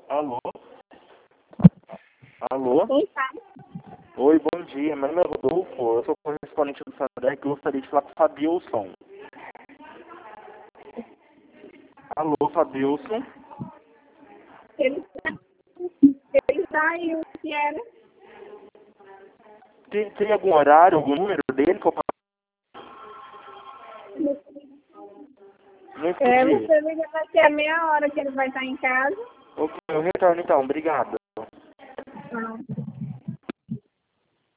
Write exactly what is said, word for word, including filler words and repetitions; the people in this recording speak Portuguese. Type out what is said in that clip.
Alô? Alô? Quem fala? Oi, bom dia. Meu nome é Rodolfo. Eu sou correspondente do Sandec e gostaria de falar com o Fabilson. Alô, Fabilson? Ele está ele tá e o que era? Tem, tem algum horário, algum número dele que eu posso... Não É, entendi. você liga daqui a meia hora que ele vai estar em casa. Ok, eu retorno então. Obrigado. Não.